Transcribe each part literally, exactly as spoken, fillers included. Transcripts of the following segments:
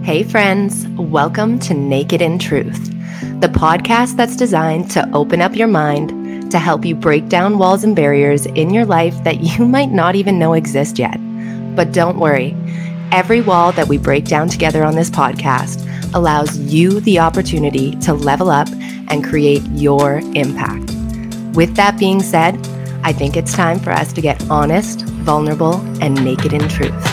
Hey friends, welcome to Naked in Truth, the podcast that's designed to open up your mind to help you break down walls and barriers in your life that you might not even know exist yet. But don't worry, every wall that we break down together on this podcast allows you the opportunity to level up and create your impact. With that being said, I think it's time for us to get honest, vulnerable, and naked in truth.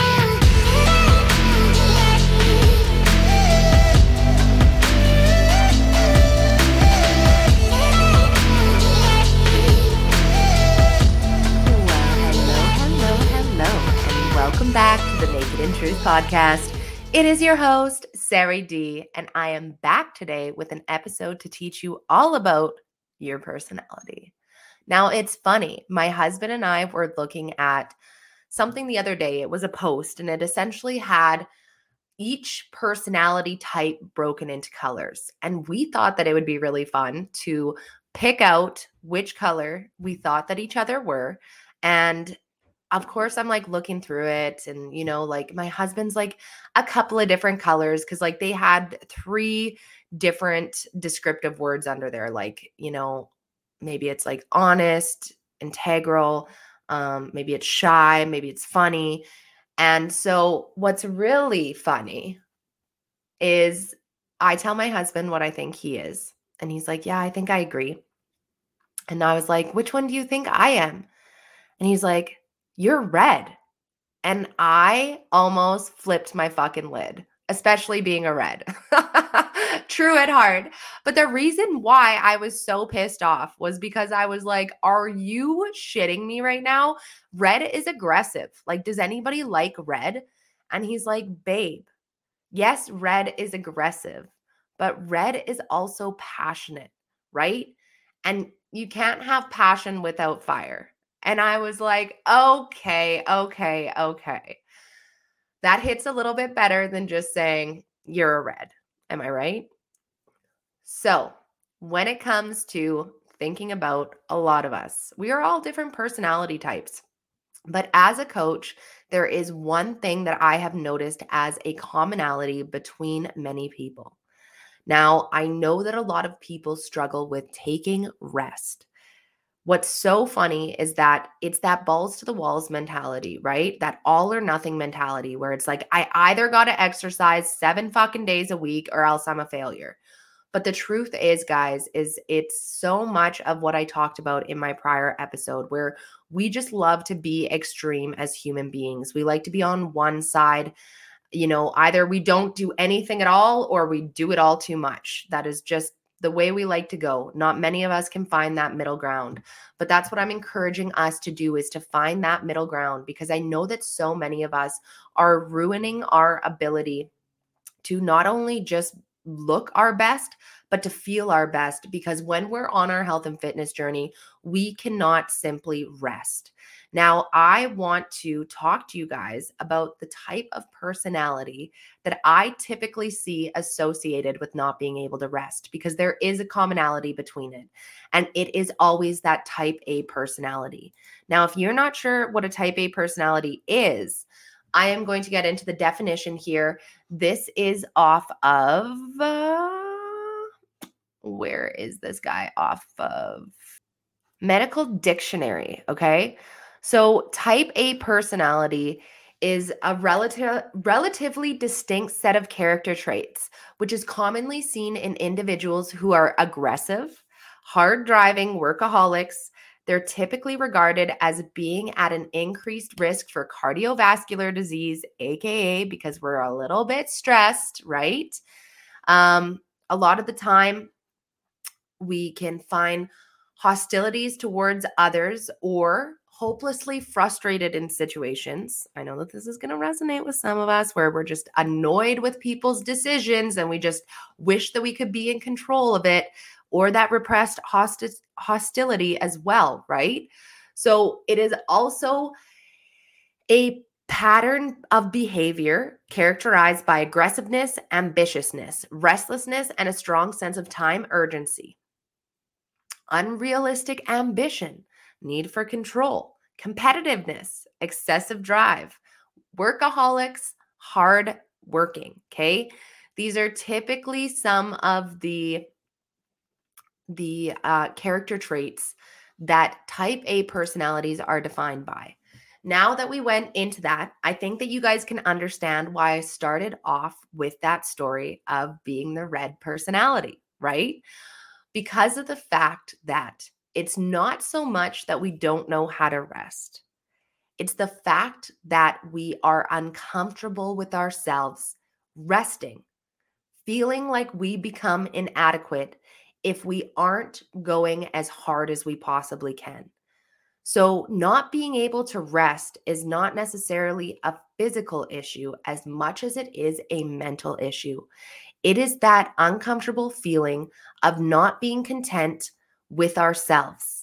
Welcome back to the Naked in Truth podcast. It is your host, Sarah D, and I am back today with an episode to teach you all about your personality. Now, it's funny. My husband and I were looking at something the other day. It was a post, and it essentially had each personality type broken into colors. And we thought that it would be really fun to pick out which color we thought that each other were. And of course, I'm like looking through it, and you know, like my husband's like a couple of different colors because like they had three different descriptive words under there, like, you know, maybe it's like honest, integral, um, maybe it's shy, maybe it's funny. And so, what's really funny is I tell my husband what I think he is, and he's like, "Yeah, I think I agree." And I was like, "Which one do you think I am?" And he's like, "You're red." And I almost flipped my fucking lid, especially being a red. True at heart. But the reason why I was so pissed off was because I was like, are you shitting me right now? Red is aggressive. Like, does anybody like red? And he's like, babe, yes, red is aggressive, but red is also passionate, right? And you can't have passion without fire. And I was like, okay, okay, okay. That hits a little bit better than just saying you're a red. Am I right? So, when it comes to thinking about a lot of us, we are all different personality types. But as a coach, there is one thing that I have noticed as a commonality between many people. Now, I know that a lot of people struggle with taking rest. What's so funny is that it's that balls to the walls mentality, right? That all or nothing mentality where it's like, I either got to exercise seven fucking days a week or else I'm a failure. But the truth is, guys, is it's so much of what I talked about in my prior episode where we just love to be extreme as human beings. We like to be on one side. You know, either we don't do anything at all or we do it all too much. That is just the way we like to go. Not many of us can find that middle ground, but that's what I'm encouraging us to do, is to find that middle ground, because I know that so many of us are ruining our ability to not only just look our best, but to feel our best. Because when we're on our health and fitness journey, we cannot simply rest. Now, I want to talk to you guys about the type of personality that I typically see associated with not being able to rest, because there is a commonality between it. And it is always that type A personality. Now, if you're not sure what a type A personality is, I am going to get into the definition here. This is off of, uh, where is this guy off of? Medical Dictionary, okay? So type A personality is a relative, relatively distinct set of character traits, which is commonly seen in individuals who are aggressive, hard-driving workaholics. They're typically regarded as being at an increased risk for cardiovascular disease, aka because we're a little bit stressed, right? Um, a lot of the time, we can find hostilities towards others or hopelessly frustrated in situations. I know that this is going to resonate with some of us, where we're just annoyed with people's decisions and we just wish that we could be in control of it, or that repressed hosti- hostility as well, right? So it is also a pattern of behavior characterized by aggressiveness, ambitiousness, restlessness, and a strong sense of time urgency. Unrealistic ambition, need for control, competitiveness, excessive drive, workaholics, hard working, okay? These are typically some of the the uh, character traits that type A personalities are defined by. Now that we went into that, I think that you guys can understand why I started off with that story of being the red personality, right? Because of the fact that it's not so much that we don't know how to rest. It's the fact that we are uncomfortable with ourselves resting, feeling like we become inadequate if we aren't going as hard as we possibly can. So, not being able to rest is not necessarily a physical issue as much as it is a mental issue. It is that uncomfortable feeling of not being content with ourselves.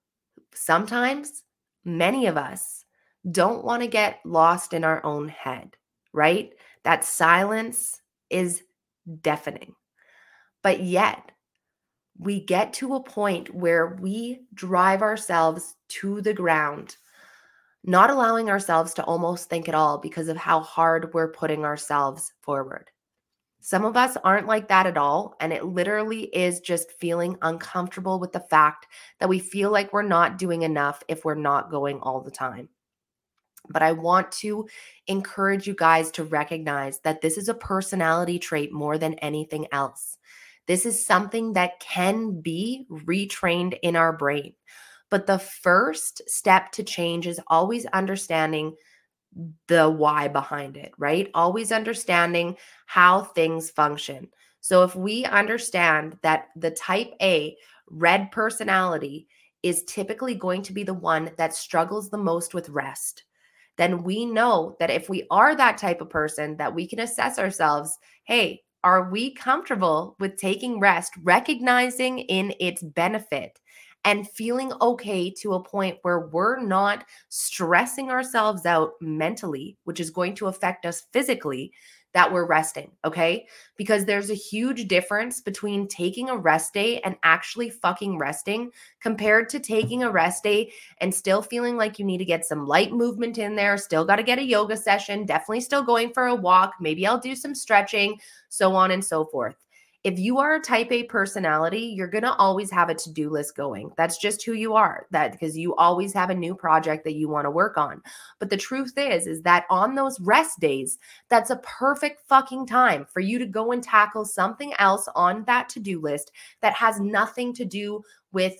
Sometimes, many of us don't want to get lost in our own head, right? That silence is deafening. But yet, we get to a point where we drive ourselves to the ground, not allowing ourselves to almost think at all because of how hard we're putting ourselves forward. Some of us aren't like that at all, and it literally is just feeling uncomfortable with the fact that we feel like we're not doing enough if we're not going all the time. But I want to encourage you guys to recognize that this is a personality trait more than anything else. This is something that can be retrained in our brain. But the first step to change is always understanding the why behind it, right? Always understanding how things function. So if we understand that the type A red personality is typically going to be the one that struggles the most with rest, then we know that if we are that type of person, that we can assess ourselves, hey, are we comfortable with taking rest, recognizing in its benefit and feeling okay to a point where we're not stressing ourselves out mentally, which is going to affect us physically, that we're resting, okay? Because there's a huge difference between taking a rest day and actually fucking resting compared to taking a rest day and still feeling like you need to get some light movement in there, still got to get a yoga session, definitely still going for a walk, maybe I'll do some stretching, so on and so forth. If you are a type A personality, you're going to always have a to-do list going. That's just who you are. That because you always have a new project that you want to work on. But the truth is, is that on those rest days, that's a perfect fucking time for you to go and tackle something else on that to-do list that has nothing to do with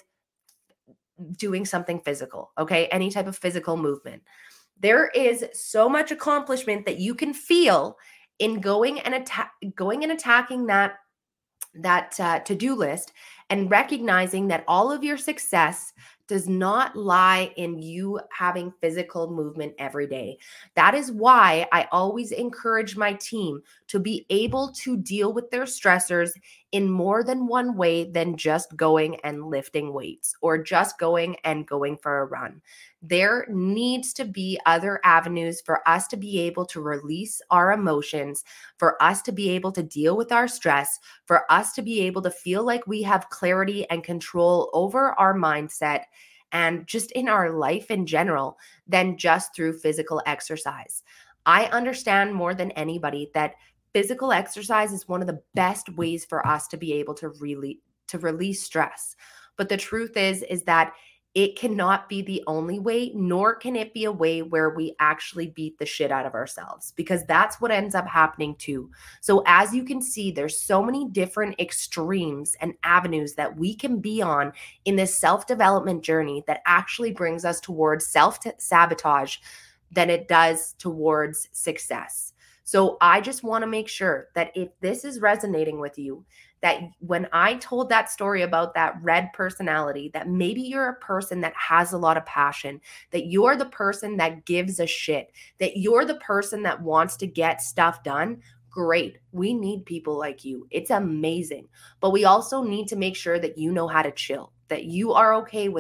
doing something physical, okay? Any type of physical movement. There is so much accomplishment that you can feel in going and atta- going and attacking that that uh, to-do list and recognizing that all of your success does not lie in you having physical movement every day. That is why I always encourage my team to be able to deal with their stressors in more than one way than just going and lifting weights or just going and going for a run. There needs to be other avenues for us to be able to release our emotions, for us to be able to deal with our stress, for us to be able to feel like we have clarity and control over our mindset and just in our life in general than just through physical exercise. I understand more than anybody that physical exercise is one of the best ways for us to be able to really to release stress. But the truth is is that it cannot be the only way, nor can it be a way where we actually beat the shit out of ourselves, because that's what ends up happening too. So as you can see, there's so many different extremes and avenues that we can be on in this self-development journey that actually brings us towards self-sabotage than it does towards success. So I just want to make sure that if this is resonating with you, that when I told that story about that red personality, that maybe you're a person that has a lot of passion, that you're the person that gives a shit, that you're the person that wants to get stuff done, great. We need people like you. It's amazing. But we also need to make sure that you know how to chill, that you are okay with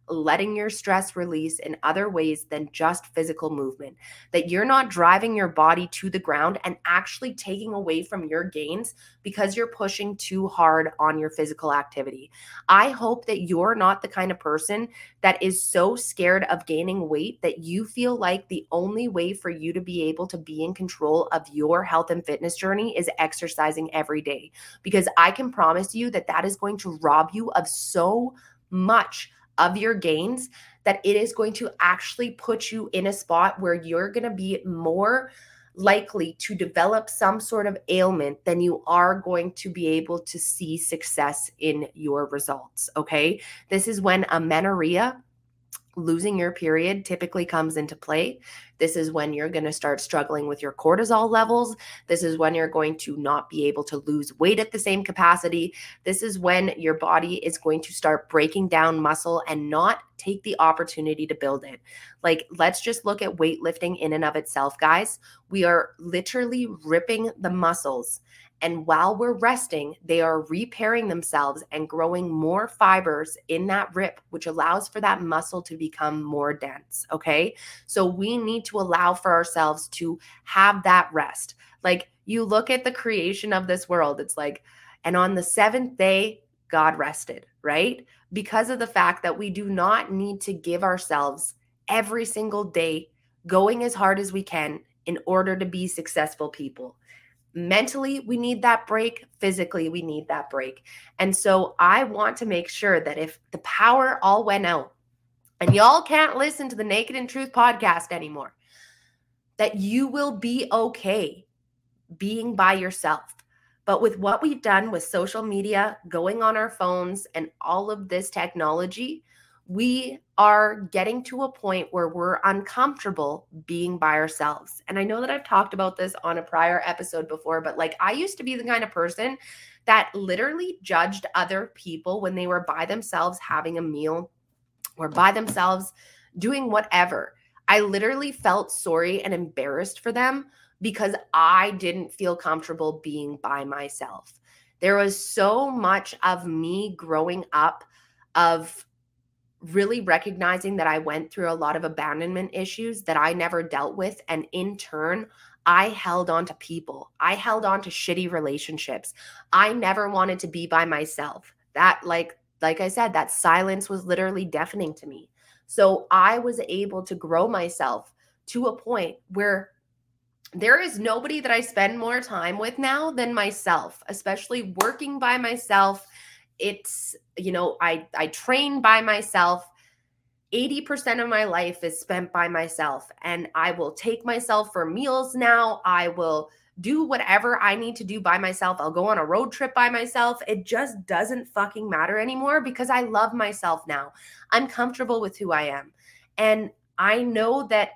letting your stress release in other ways than just physical movement, that you're not driving your body to the ground and actually taking away from your gains because you're pushing too hard on your physical activity. I hope that you're not the kind of person that is so scared of gaining weight that you feel like the only way for you to be able to be in control of your health and fitness journey is exercising every day. Because I can promise you that that is going to rob you of so much of your gains that it is going to actually put you in a spot where you're going to be more likely to develop some sort of ailment than you are going to be able to see success in your results, okay? This is when amenorrhea, losing your period, typically comes into play. This is when you're going to start struggling with your cortisol levels. This is when you're going to not be able to lose weight at the same capacity. This is when your body is going to start breaking down muscle and not take the opportunity to build it. Like, let's just look at weightlifting in and of itself, guys. We are literally ripping the muscles. And while we're resting, they are repairing themselves and growing more fibers in that rip, which allows for that muscle to become more dense, okay? So we need to allow for ourselves to have that rest. Like, you look at the creation of this world, it's like, and on the seventh day, God rested, right? Because of the fact that we do not need to give ourselves every single day going as hard as we can in order to be successful people. Mentally, we need that break. Physically, we need that break. And so I want to make sure that if the power all went out and y'all can't listen to the Naked and Truth podcast anymore, that you will be okay being by yourself. But with what we've done with social media, going on our phones, and all of this technology, we are getting to a point where we're uncomfortable being by ourselves. And I know that I've talked about this on a prior episode before, but like, I used to be the kind of person that literally judged other people when they were by themselves having a meal or by themselves doing whatever. I literally felt sorry and embarrassed for them because I didn't feel comfortable being by myself. There was so much of me growing up of really recognizing that I went through a lot of abandonment issues that I never dealt with. And in turn, I held on to people. I held on to shitty relationships. I never wanted to be by myself. That, like, like I said, that silence was literally deafening to me. So I was able to grow myself to a point where there is nobody that I spend more time with now than myself, especially working by myself. It's, you know, I, I train by myself. eighty percent of my life is spent by myself, and I will take myself for meals now. I will do whatever I need to do by myself. I'll go on a road trip by myself. It just doesn't fucking matter anymore because I love myself now. I'm comfortable with who I am. And I know that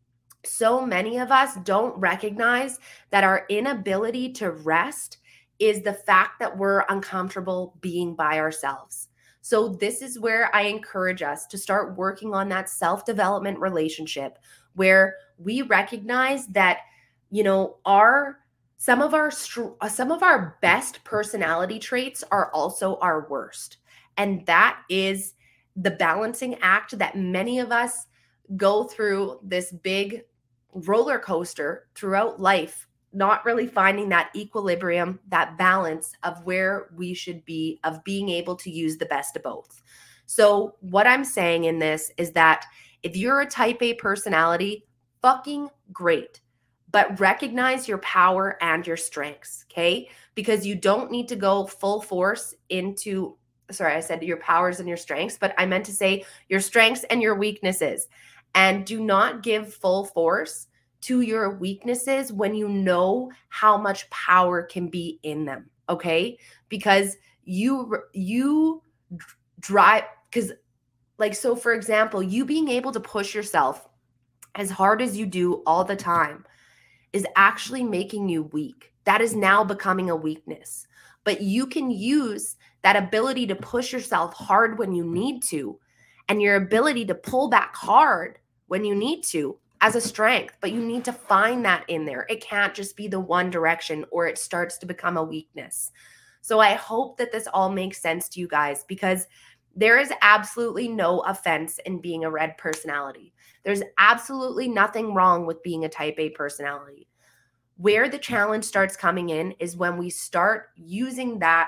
so many of us don't recognize that our inability to rest is the fact that we're uncomfortable being by ourselves. So this is where I encourage us to start working on that self-development relationship where we recognize that, you know, our some of our some of our best personality traits are also our worst. And that is the balancing act that many of us go through this big roller coaster throughout life, not really finding that equilibrium, that balance of where we should be, of being able to use the best of both. So what I'm saying in this is that if you're a type A personality, fucking great, but recognize your power and your strengths, okay? Because you don't need to go full force into, sorry, I said your powers and your strengths, but I meant to say your strengths and your weaknesses. And do not give full force to your weaknesses when you know how much power can be in them, okay? Because you you drive, because like, so for example, you being able to push yourself as hard as you do all the time is actually making you weak. That is now becoming a weakness. But you can use that ability to push yourself hard when you need to, and your ability to pull back hard when you need to, as a strength, but you need to find that in there. It can't just be the one direction or it starts to become a weakness. So I hope that this all makes sense to you guys, because There is absolutely no offense in being a red personality. There's absolutely nothing wrong with being a type A personality. Where the challenge starts coming in is when we start using that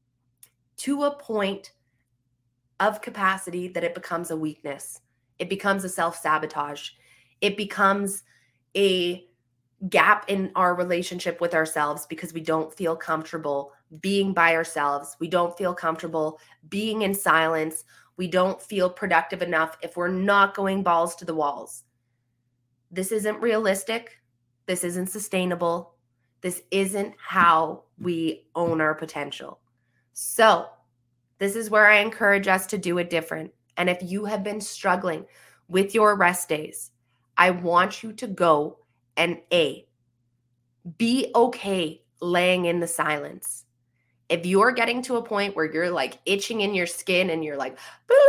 to a point of capacity that it becomes a weakness. It becomes a self-sabotage. It becomes a gap in our relationship with ourselves because we don't feel comfortable being by ourselves. We don't feel comfortable being in silence. We don't feel productive enough if we're not going balls to the walls. This isn't realistic. This isn't sustainable. This isn't how we own our potential. So this is where I encourage us to do it different. And if you have been struggling with your rest days, I want you to go and A, be okay laying in the silence. If you're getting to a point where you're like itching in your skin and you're like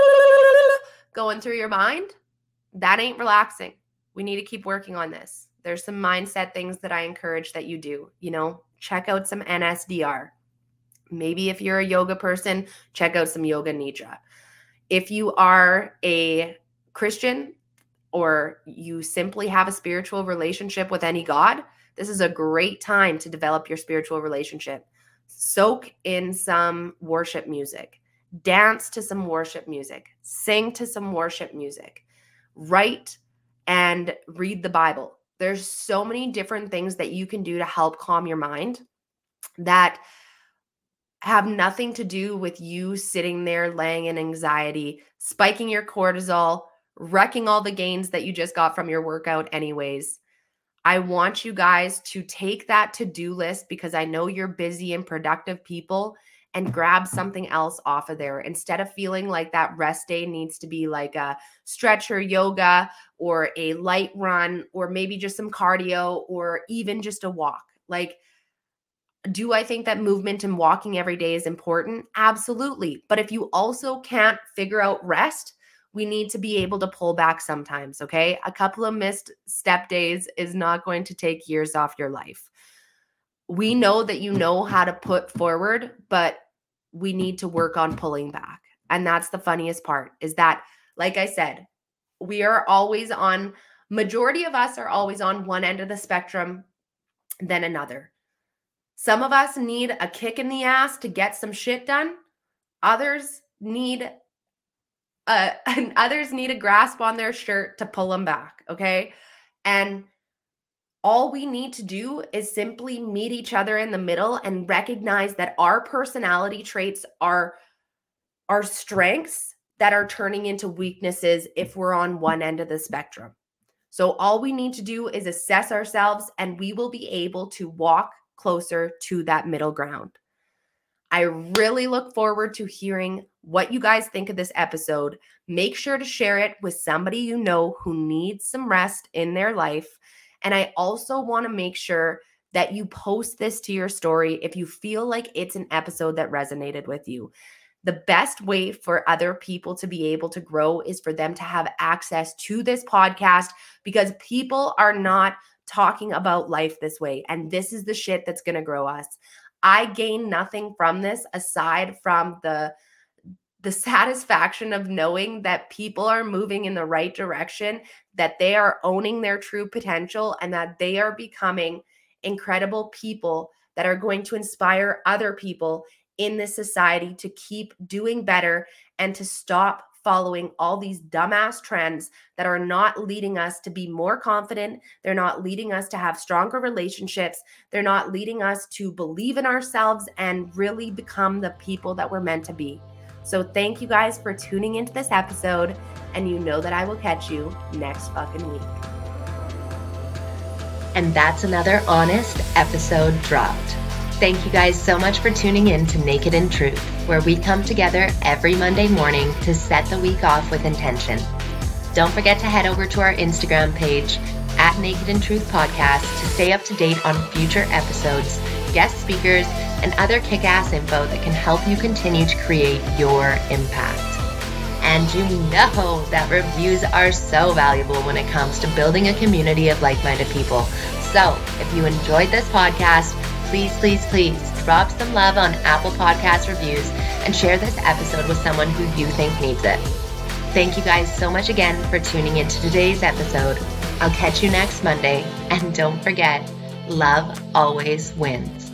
going through your mind, that ain't relaxing. We need to keep working on this. There's some mindset things that I encourage that you do. You know, check out some N S D R. Maybe if you're a yoga person, check out some yoga nidra. If you are a Christian or you simply have a spiritual relationship with any God, this is a great time to develop your spiritual relationship. Soak in some worship music. Dance to some worship music. Sing to some worship music. Write and read the Bible. There's so many different things that you can do to help calm your mind that have nothing to do with you sitting there laying in anxiety, spiking your cortisol, wrecking all the gains that you just got from your workout anyways. I want you guys to take that to-do list because I know you're busy and productive people and grab something else off of there instead of feeling like that rest day needs to be like a stretch or yoga or a light run or maybe just some cardio or even just a walk. Like, do I think that movement and walking every day is important? Absolutely. But if you also can't figure out rest, we need to be able to pull back sometimes, okay? A couple of missed step days is not going to take years off your life. We know that you know how to put forward, but we need to work on pulling back. And that's the funniest part is that, like I said, we are always on, majority of us are always on one end of the spectrum than another. Some of us need a kick in the ass to get some shit done. Others need Uh, and others need a grasp on their shirt to pull them back, okay? And all we need to do is simply meet each other in the middle and recognize that our personality traits are our strengths that are turning into weaknesses if we're on one end of the spectrum. So all we need to do is assess ourselves and we will be able to walk closer to that middle ground. I really look forward to hearing what you guys think of this episode. Make sure to share it with somebody you know who needs some rest in their life. And I also want to make sure that you post this to your story if you feel like it's an episode that resonated with you. The best way for other people to be able to grow is for them to have access to this podcast because people are not talking about life this way. And this is the shit that's going to grow us. I gain nothing from this aside from the, the satisfaction of knowing that people are moving in the right direction, that they are owning their true potential, and that they are becoming incredible people that are going to inspire other people in this society to keep doing better and to stop following all these dumbass trends that are not leading us to be more confident. They're not leading us to have stronger relationships. They're not leading us to believe in ourselves and really become the people that we're meant to be. So thank you guys for tuning into this episode, and you know that I will catch you next fucking week. And that's another honest episode dropped. Thank you guys so much for tuning in to Naked in Truth, where we come together every Monday morning to set the week off with intention. Don't forget to head over to our Instagram page at Naked in Truth Podcast to stay up to date on future episodes, guest speakers, and other kick-ass info that can help you continue to create your impact. And you know that reviews are so valuable when it comes to building a community of like-minded people. So if you enjoyed this podcast, please, please, please drop some love on Apple Podcast reviews and share this episode with someone who you think needs it. Thank you guys so much again for tuning into today's episode. I'll catch you next Monday, and don't forget, love always wins.